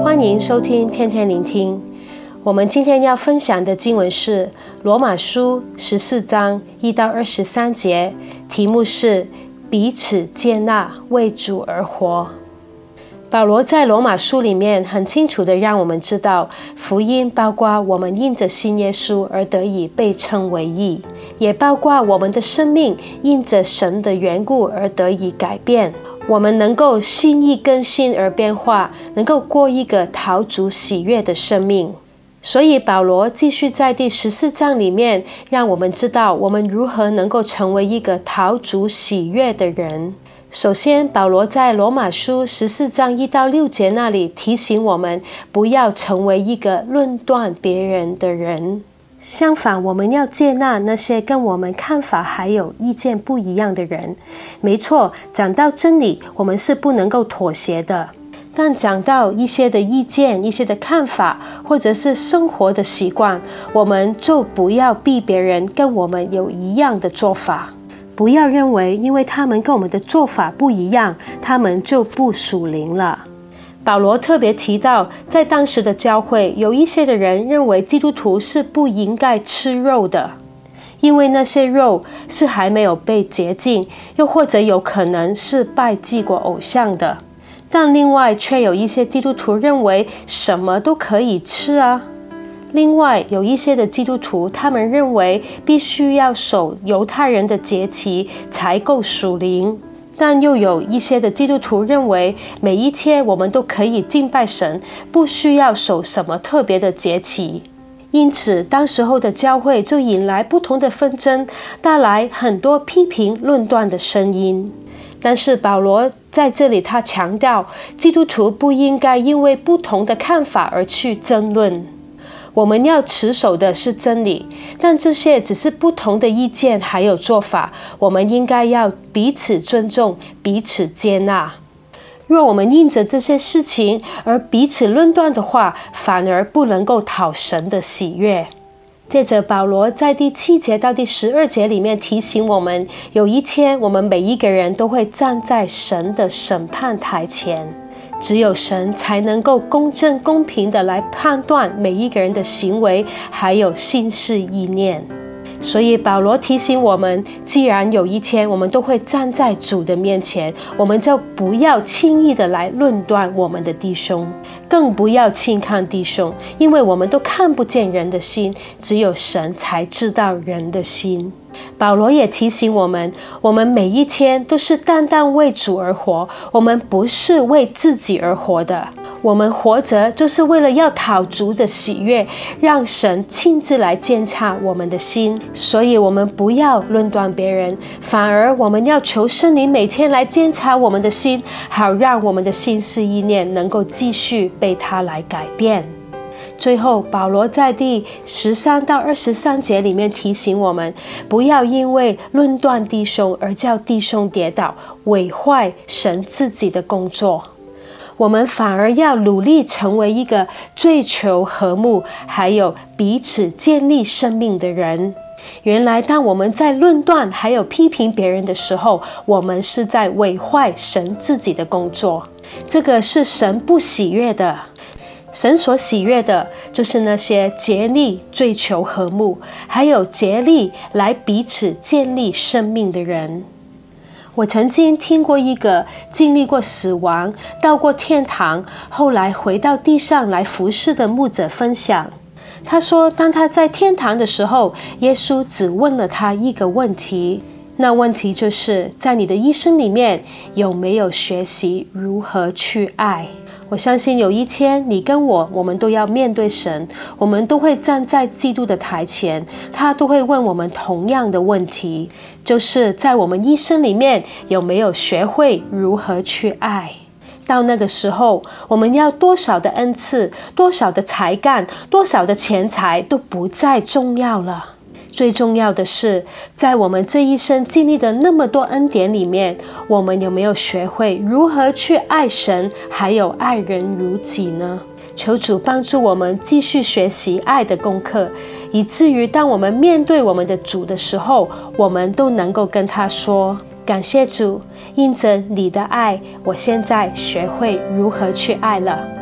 欢迎收听天天聆听。我们今天要分享的经文是罗马书14章1到23节，题目是彼此接纳，为主而活。保罗在罗马书里面很清楚地让我们知道，福音包括我们因着信耶稣而得以被称为义，也包括我们的生命因着神的缘故而得以改变，我们能够心意更新而变化，能够过一个讨主喜悦的生命。所以保罗继续在第14章里面让我们知道我们如何能够成为一个讨主喜悦的人。首先，保罗在罗马书14章1到6节那里提醒我们不要成为一个论断别人的人，相反，我们要接纳那些跟我们看法还有意见不一样的人。没错，讲到真理，我们是不能够妥协的，但讲到一些的意见、一些的看法，或者是生活的习惯，我们就不要逼别人跟我们有一样的做法。不要认为因为他们跟我们的做法不一样，他们就不属灵了。保罗特别提到，在当时的教会，有一些的人认为基督徒是不应该吃肉的，因为那些肉是还没有被洁净，又或者有可能是拜祭过偶像的。但另外却有一些基督徒认为什么都可以吃啊。另外有一些的基督徒，他们认为必须要守犹太人的节期才够属灵，但又有一些的基督徒认为每一天我们都可以敬拜神，不需要守什么特别的节期。因此当时候的教会就引来不同的纷争，带来很多批评论断的声音。但是保罗在这里他强调，基督徒不应该因为不同的看法而去争论，我们要持守的是真理，但这些只是不同的意见还有做法，我们应该要彼此尊重，彼此接纳。若我们因着这些事情而彼此论断的话，反而不能够讨神的喜悦。接着保罗在第7节到第12节里面提醒我们，有一天我们每一个人都会站在神的审判台前，只有神才能够公正公平的来判断每一个人的行为还有心思意念。所以保罗提醒我们，既然有一天我们都会站在主的面前，我们就不要轻易的来论断我们的弟兄，更不要轻看弟兄，因为我们都看不见人的心，只有神才知道人的心。保罗也提醒我们，我们每一天都是单单为主而活，我们不是为自己而活的，我们活着就是为了要讨主的喜悦，让神亲自来监察我们的心。所以我们不要论断别人，反而我们要求圣灵每天来监察我们的心，好让我们的心思意念能够继续被他来改变。最后保罗在第13到23节里面提醒我们，不要因为论断弟兄而叫弟兄跌倒，毁坏神自己的工作。我们反而要努力成为一个追求和睦还有彼此建立生命的人。原来当我们在论断还有批评别人的时候，我们是在毁坏神自己的工作，这个是神不喜悦的。神所喜悦的就是那些竭力追求和睦，还有竭力来彼此建立生命的人。我曾经听过一个经历过死亡，到过天堂，后来回到地上来服侍的牧者分享，他说当他在天堂的时候，耶稣只问了他一个问题，那问题就是在你的一生里面有没有学习如何去爱。我相信有一天你跟我们都要面对神，我们都会站在基督的台前，他都会问我们同样的问题，就是在我们一生里面有没有学会如何去爱。到那个时候，我们要多少的恩赐，多少的才干，多少的钱财都不再重要了。最重要的是，在我们这一生经历的那么多恩典里面，我们有没有学会如何去爱神，还有爱人如己呢？求主帮助我们继续学习爱的功课，以至于当我们面对我们的主的时候，我们都能够跟他说，感谢主，因着你的爱，我现在学会如何去爱了。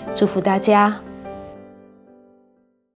祝福大家。